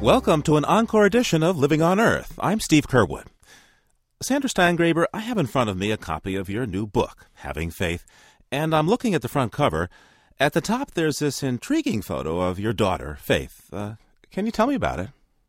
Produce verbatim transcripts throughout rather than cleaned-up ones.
Welcome to an encore edition of Living on Earth. I'm Steve Curwood. Sandra Steingraber, I have in front of me a copy of your new book, Having Faith, and I'm looking at the front cover. At the top, there's this intriguing photo of your daughter, Faith. Uh, can you tell me about it?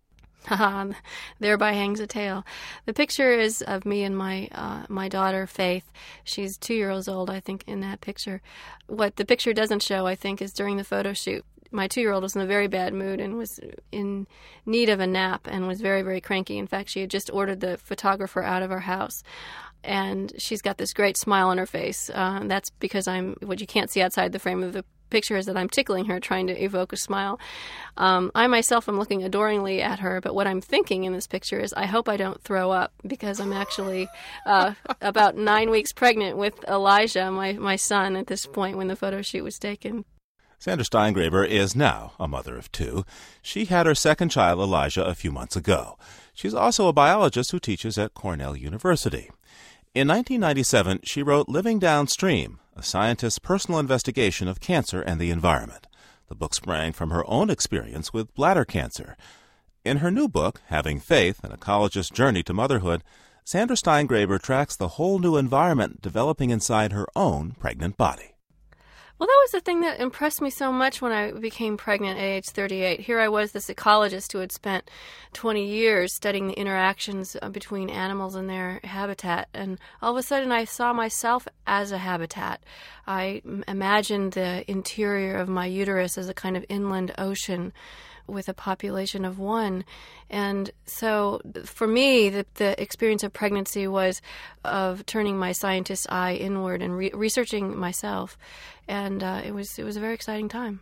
Thereby hangs a tale. The picture is of me and my uh, my daughter, Faith. She's two years old, I think, in that picture. What the picture doesn't show, I think, is during the photo shoot, my two-year-old was in a very bad mood and was in need of a nap and was very, very cranky. In fact, she had just ordered the photographer out of our house. And she's got this great smile on her face. Uh, that's because I'm, what you can't see outside the frame of the picture is that I'm tickling her, trying to evoke a smile. Um, I myself am looking adoringly at her, but what I'm thinking in this picture is I hope I don't throw up, because I'm actually uh, about nine weeks pregnant with Elijah, my, my son, at this point when the photo shoot was taken. Sandra Steingraber is now a mother of two. She had her second child, Elijah, a few months ago. She's also a biologist who teaches at Cornell University. In nineteen ninety-seven, she wrote Living Downstream, a scientist's personal investigation of cancer and the environment. The book sprang from her own experience with bladder cancer. In her new book, Having Faith, an ecologist's journey to motherhood, Sandra Steingraber tracks the whole new environment developing inside her own pregnant body. Well, that was the thing that impressed me so much when I became pregnant at age thirty-eight. Here I was, this ecologist who had spent twenty years studying the interactions between animals and their habitat, and all of a sudden I saw myself as a habitat. I imagined the interior of my uterus as a kind of inland ocean with a population of one. And so for me, the, the experience of pregnancy was of turning my scientist's eye inward and re- researching myself. And uh, it was it was a very exciting time.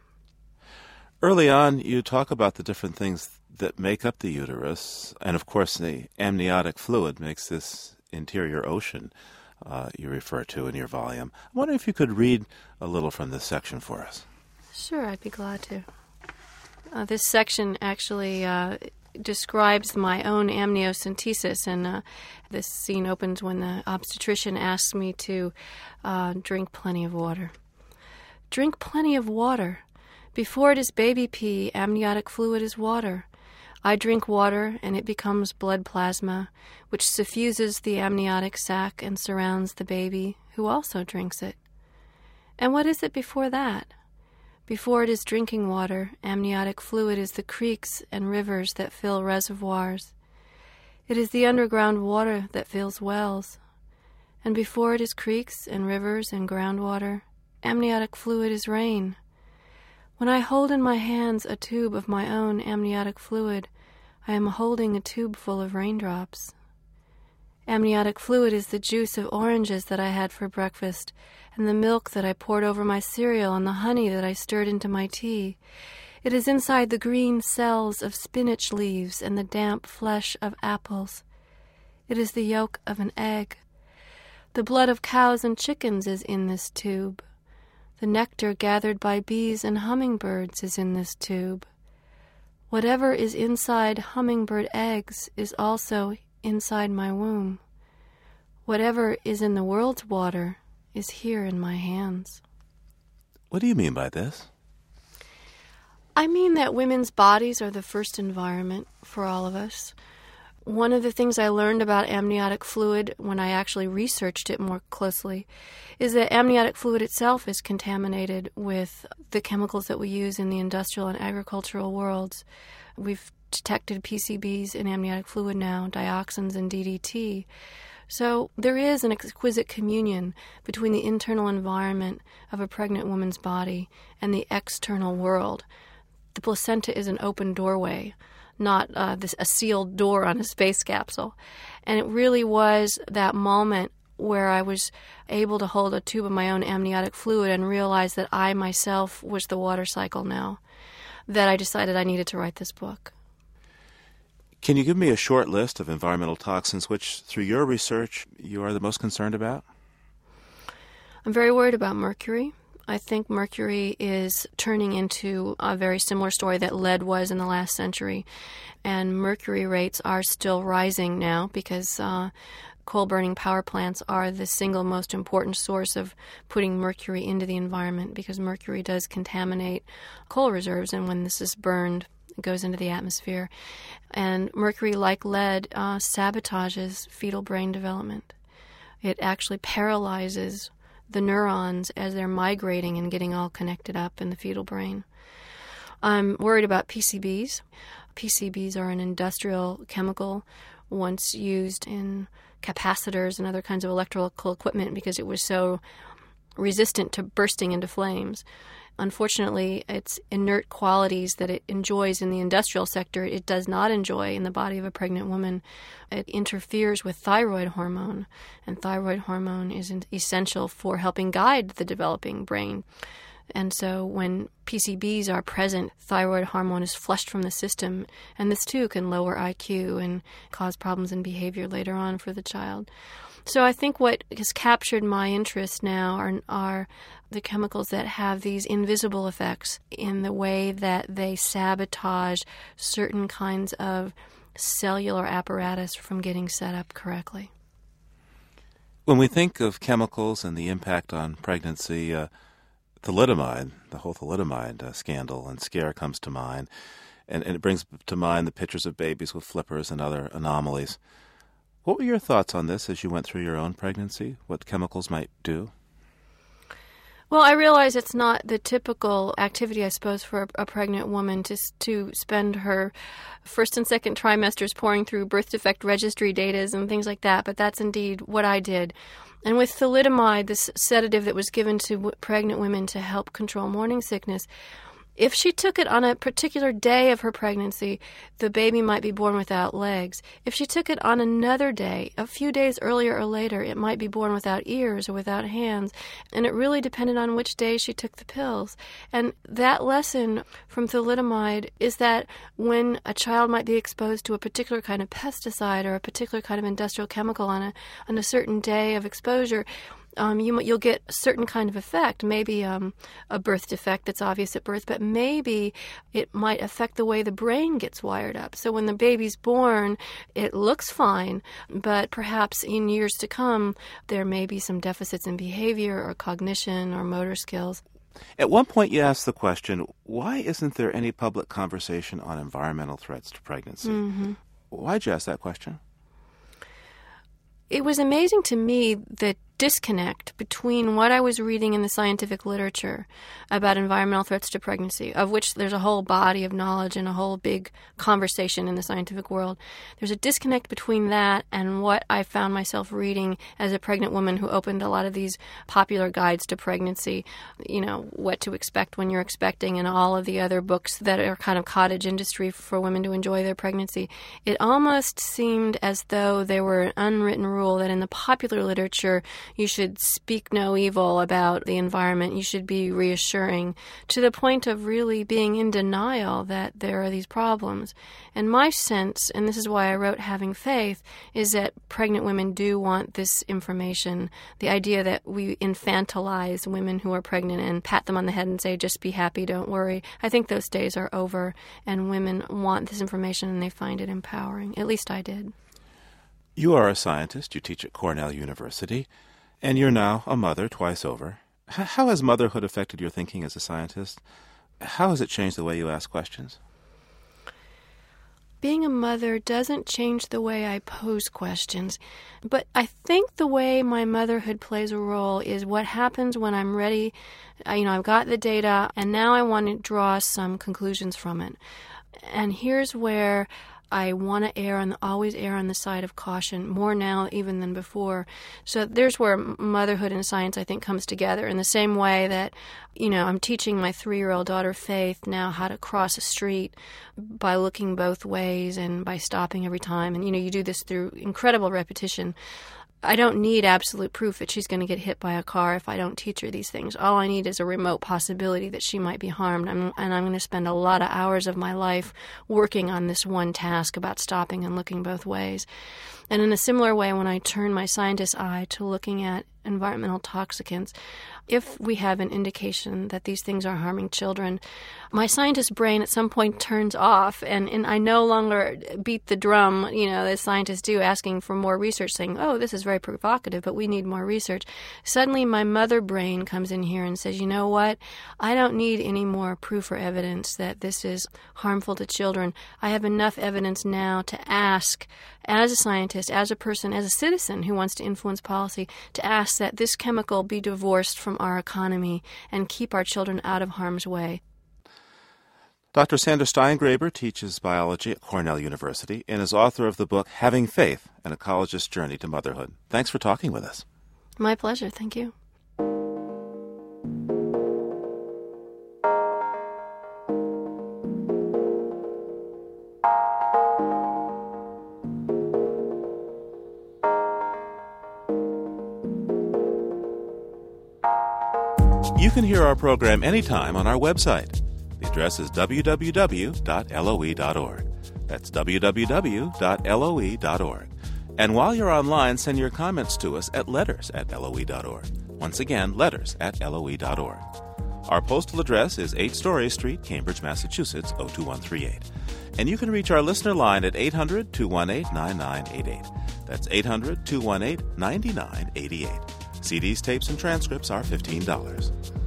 Early on, you talk about the different things that make up the uterus. And, of course, the amniotic fluid makes this interior ocean uh, you refer to in your volume. I wonder if you could read a little from this section for us. Sure, I'd be glad to. Uh, this section actually uh, describes my own amniocentesis, and uh, this scene opens when the obstetrician asks me to uh, drink plenty of water. Drink plenty of water. Before it is baby pee, amniotic fluid is water. I drink water, and it becomes blood plasma, which suffuses the amniotic sac and surrounds the baby, who also drinks it. And what is it before that? Before it is drinking water, amniotic fluid is the creeks and rivers that fill reservoirs. It is the underground water that fills wells. And before it is creeks and rivers and groundwater, amniotic fluid is rain. When I hold in my hands a tube of my own amniotic fluid, I am holding a tube full of raindrops. Amniotic fluid is the juice of oranges that I had for breakfast, and the milk that I poured over my cereal, and the honey that I stirred into my tea. It is inside the green cells of spinach leaves and the damp flesh of apples. It is the yolk of an egg. The blood of cows and chickens is in this tube. The nectar gathered by bees and hummingbirds is in this tube. Whatever is inside hummingbird eggs is also inside my womb. Whatever is in the world's water is here in my hands. What do you mean by this? I mean that women's bodies are the first environment for all of us. One of the things I learned about amniotic fluid when I actually researched it more closely is that amniotic fluid itself is contaminated with the chemicals that we use in the industrial and agricultural worlds. We've detected P C Bs in amniotic fluid now, dioxins and D D T. So there is an exquisite communion between the internal environment of a pregnant woman's body and the external world. The placenta is an open doorway, not uh, this, a sealed door on a space capsule. And it really was that moment where I was able to hold a tube of my own amniotic fluid and realize that I myself was the water cycle now, that I decided I needed to write this book. Can you give me a short list of environmental toxins which, through your research, you are the most concerned about? I'm very worried about mercury. I think mercury is turning into a very similar story that lead was in the last century. And mercury rates are still rising now because uh, coal-burning power plants are the single most important source of putting mercury into the environment, because mercury does contaminate coal reserves, and when this is burned, goes into the atmosphere. And mercury, like lead, uh, sabotages fetal brain development. It actually paralyzes the neurons as they're migrating and getting all connected up in the fetal brain. I'm worried about P C Bs. P C Bs are an industrial chemical once used in capacitors and other kinds of electrical equipment because it was so resistant to bursting into flames. Unfortunately, its inert qualities that it enjoys in the industrial sector, it does not enjoy in the body of a pregnant woman. It interferes with thyroid hormone, and thyroid hormone is essential for helping guide the developing brain. And so when P C Bs are present, thyroid hormone is flushed from the system, and this too can lower I Q and cause problems in behavior later on for the child. So I think what has captured my interest now are, are the chemicals that have these invisible effects in the way that they sabotage certain kinds of cellular apparatus from getting set up correctly. When we think of chemicals and the impact on pregnancy, uh, thalidomide, the whole thalidomide uh, scandal and scare comes to mind, and, and it brings to mind the pictures of babies with flippers and other anomalies. What were your thoughts on this as you went through your own pregnancy, what chemicals might do? Well, I realize it's not the typical activity, I suppose, for a, a pregnant woman to to spend her first and second trimesters pouring through birth defect registry data and things like that, but that's indeed what I did. And with thalidomide, this sedative that was given to w- pregnant women to help control morning sickness, if she took it on a particular day of her pregnancy, the baby might be born without legs. If she took it on another day, a few days earlier or later, it might be born without ears or without hands. And it really depended on which day she took the pills. And that lesson from thalidomide is that when a child might be exposed to a particular kind of pesticide or a particular kind of industrial chemical on a, on a certain day of exposure, Um, you, you'll get a certain kind of effect, maybe um, a birth defect that's obvious at birth, but maybe it might affect the way the brain gets wired up. So when the baby's born, it looks fine, but perhaps in years to come, there may be some deficits in behavior or cognition or motor skills. At one point you asked the question, why isn't there any public conversation on environmental threats to pregnancy? Mm-hmm. Why'd you ask that question? It was amazing to me the disconnect between what I was reading in the scientific literature about environmental threats to pregnancy, of which there's a whole body of knowledge and a whole big conversation in the scientific world. There's a disconnect between that and what I found myself reading as a pregnant woman who opened a lot of these popular guides to pregnancy, you know, what to expect when you're expecting, and all of the other books that are kind of cottage industry for women to enjoy their pregnancy. It almost seemed as though there were an unwritten rule that in the popular literature you should speak no evil about the environment. You should be reassuring, to the point of really being in denial that there are these problems. And my sense, and this is why I wrote Having Faith, is that pregnant women do want this information. The idea that we infantilize women who are pregnant and pat them on the head and say, just be happy, don't worry. I think those days are over, and women want this information and they find it empowering. At least I did. You are a scientist. You teach at Cornell University. And you're now a mother twice over. H- how has motherhood affected your thinking as a scientist? How has it changed the way you ask questions? Being a mother doesn't change the way I pose questions, but I think the way my motherhood plays a role is what happens when I'm ready. You know, I've got the data, and now I want to draw some conclusions from it. And here's where I want to err on, always err on the side of caution, more now even than before. So there's where motherhood and science, I think, comes together in the same way that, you know, I'm teaching my three-year-old daughter, Faith, now how to cross a street by looking both ways and by stopping every time. And, you know, you do this through incredible repetition. I don't need absolute proof that she's going to get hit by a car if I don't teach her these things. All I need is a remote possibility that she might be harmed. I'm, and I'm going to spend a lot of hours of my life working on this one task about stopping and looking both ways. And in a similar way, when I turn my scientist's eye to looking at environmental toxicants, if we have an indication that these things are harming children, my scientist brain at some point turns off, and, and I no longer beat the drum, you know, as scientists do, asking for more research, saying, oh, this is very provocative, but we need more research. Suddenly my mother brain comes in here and says, you know what, I don't need any more proof or evidence that this is harmful to children. I have enough evidence now to ask, as a scientist, as a person, as a citizen who wants to influence policy, to ask that this chemical be divorced from our economy and keep our children out of harm's way. Doctor Sandra Steingraber teaches biology at Cornell University and is author of the book Having Faith, An Ecologist's Journey to Motherhood. Thanks for talking with us. My pleasure. Thank you. You can hear our program anytime on our website. The address is w w w dot l o e dot org. That's w w w dot l o e dot org. And while you're online, send your comments to us at letters at l o e dot org. Once again, letters at l o e dot org. Our postal address is eight Story Street, Cambridge, Massachusetts, oh two one three eight. And you can reach our listener line at eight hundred, two one eight, nine nine eight eight. That's eight hundred, two one eight, nine nine eight eight. C Ds, tapes, and transcripts are fifteen dollars.